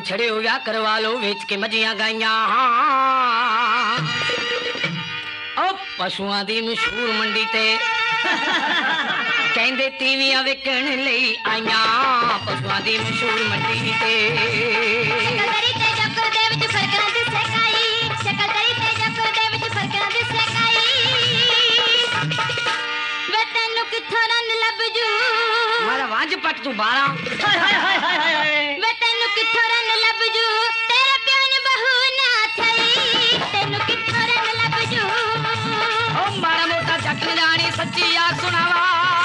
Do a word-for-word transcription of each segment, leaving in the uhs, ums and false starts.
छड़े हो या करवा लो वेच के मजियां गाइयां ओ पशुआं दी मशहूर मंडी ते कहंदे तीवियां विकण लई आईयां पशुआं दी मशहूर मंडी ते शकल ते जक्कर दे विच फर्क ना दिसे काई शकल ते जक्कर दे विच फर्क ना दिसे काई वे तैनू किथों रन लब जू मारा वांझ पट तू बारा हाय हाय हाय हाय हाय वे तैनू किथों रन लब जू तेरे प्यो ने बहू ना थई तैनू किथों रन लब जू ओ मारा मोटा जट न जानी सच्ची यार सुनावा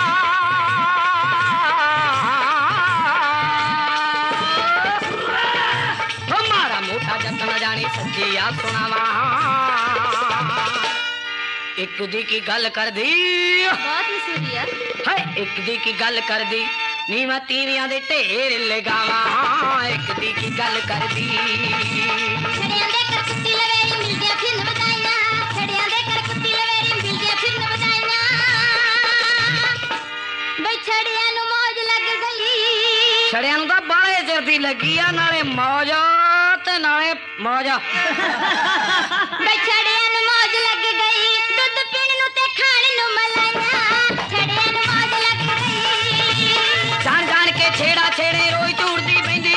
ओ मारा मोटा जट न जानी सच्ची यार सुनावा एक दी की गल कर दी बहुत मशहूर है हाय एक दी की गल कर दी नी मैं तीवियां दे ढेर लगावा एक दी की गल कर दी छड़ियां दे कर कुत्ती लवेरी मिल गया फिर न बताइया छड़ियां दे कर कुत्ती लवेरी मिल गया फिर न बताइया बई छड़ियां नु मौज लग गई छड़ियां नु तां बाले चिर दी लगी आ नाले मौज ते नाले मौज बई छड़ियां नु मौज लग गई दुੱਧ ਪੀਣ ਨੂੰ ਤੇ ਖਾਣ ਨੂੰ ਮਲਾਈਆਂ ਛੜਿਆਂ ਨੂੰ ਮੌਜ ਲੱਗ ਗਈ ਜਾਣ ਜਾਣ ਕੇ ਛੇੜਾ ਛੇੜੇ ਰੋਈ ਝੂੜਦੀ ਪੈਂਦੀ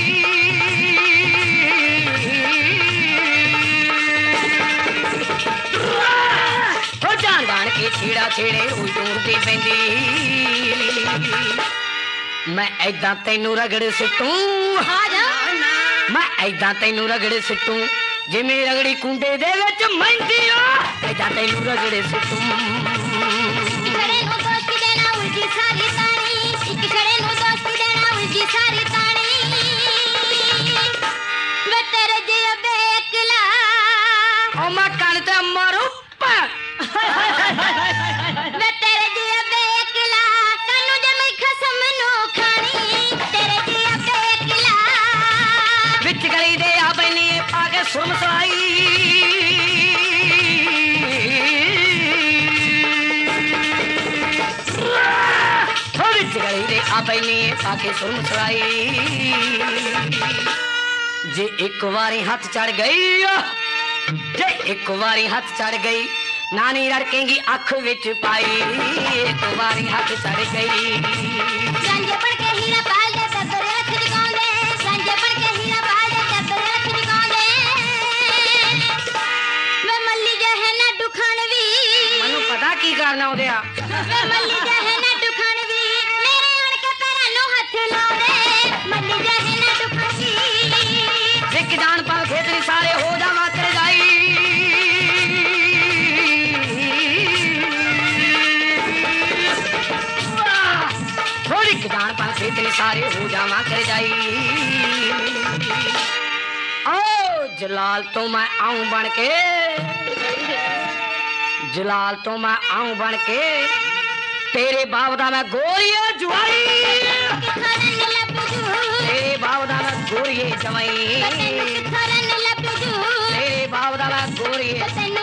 ਹੋ ਜਾਣ ਜਾਣ ਕੇ ਛੇੜਾ ਛੇੜੇ ਰੋਈ ਝੂੜਦੀ ਪੈਂਦੀ ਮੈਂ ਐਦਾਂ ਤੈਨੂੰ ਰਗੜ ਸਿੱਟੂ ਆ ਜਾ ਮੈਂ ਐਦਾਂ ਤੈਨੂੰ ਰਗੜ ਸਿੱਟੂ ਜਿਵੇਂ ਰਗੜੀ ਕੁੰਡੇ ਦੇ ਵਿੱਚ ਮਹਿੰਦੀ ਆ ਐਦਾਂ ਤੈਨੂੰ ਰਗੜੇ ਸਿੱਟੂ ਛੜੇ ਨੂੰ ਦੋਸਤੀ ਦੇਣਾ ਉਲਝੀ ਸਾਰੀ ਤਾਣੀ ਇੱਕ ਛੜੇ ਨੂੰ ਦੋਸਤੀ ਦੇਣਾ ਉਲਝੀ ਸਾਰੀ ਤਾਣੀ ਵੇ ਤੇਰੇ ਜਿਹਾ ਬੇਕਲਾ ਓ ਮੈਂ ਕਣ ਤੇ ਮਰੂ ਪਾ ਵੇ ਤੇਰੇ ਜਿਹਾ ਬੇਕਲਾ ਤੈਨੂੰ ਜੇ ਮੈਂ ਖਸਮ ਨੂੰ ਖਾਣੀ ਤੇਰੇ ਜਿਹਾ ਬੇਕਲਾ ਵਿੱਚ ਗਲੀ ਦੇ ਆ ਬੈਨੀ ਪਾ ਕੇ ਸੁਰਮਸਾਈ ਹੋ ਵਿੱਚ ਗਲੀ ਦੇ ਆ ਬੈਨੀ ਪਾ ਕੇ ਸੁਰਮਸਾਈ ਜੇ ਇੱਕ ਵਾਰੀ ਹੱਥ ਚੜ ਗਈ ਜੇ ਇੱਕ ਵਾਰੀ ਹੱਥ ਚੜ ਗਈ ਨਾਨੀ ਰੜਕੇਂਗੀ ਅੱਖ ਵਿੱਚ ਪਾਈ ਇੱਕ ਵਾਰੀ ਹੱਥ ਚੜ ਗਈ ਗਾਂਜੇ ਪੜ ਕੇ ਹੀਰਾ ਪਾਲ ਦੇ ਟੱਬਰ ਰੱਖ ਜਗਾਉਂਦੇ ਗਾਂਜੇ ਪੜ ਕੇ ਹੀਰਾ ਪਾਲ ਦੇ ਟੱਬਰ ਰੱਖ ਜਗਾਉਂਦੇ ਵੇ ਮੱਲੀ ਜਹੇ ਨਾ ਦੁਖਣ ਵੀ ਮੈਨੂੰ ਪਤਾ ਕੀ ਕਰਨਾ ਉਹਦੇ ਆ ਵੇ ਮੱਲੀ ਜਹੇ ਨਾ ਦੁਖਣ ਵੀ ਮੇਰੇ ਆਣ ਕੇ ਪੈਰਾਂ ਨੂੰ ਹੱਥ ਲਾਉਂਦੇ ਮੱਲੀ ਜਹੇ ਨਾ ਦੁਖਣ ਵੀ ਵਿਕ ਜਾਣ ਪਾ ਖੇਤਰੀ ਸਾਰੇ ਹੋ ਜਾਵਾਂ ਕਰ ਜਾਈ ਥੋੜੀ ਜਾਣ ਪਾ ਖੇਤਰੀ ਸਾਰੇ ਹੋ ਜਾਵਾਂ ਕਰ ਜਾਈ ਓ ਜਲਾਲ ਤੋਂ ਮੈਂ ਆਉਂ ਬਣ ਕੇ ਜਲਾਲ ਤੋਂ ਮੈਂ ਆਉਂ ਬਣ ਕੇ ਤੇਰੇ ਬਾਪ ਦਾ ਮੈਂ ਗੋਰੀਏ ਜਵਾਈ ਕਿਥਰਨ ਲੱਭ ਜੂ ਤੇਰੇ ਬਾਪ ਦਾ ਮੈਂ ਗੋਰੀਏ ਜਵਾਈ ਕਿਥਰਨ ਲੱਭ ਜੂ ਤੇਰੇ ਬਾਪ ਦਾ ਮੈਂ ਗੋਰੀਏ ਤੈਨੂੰ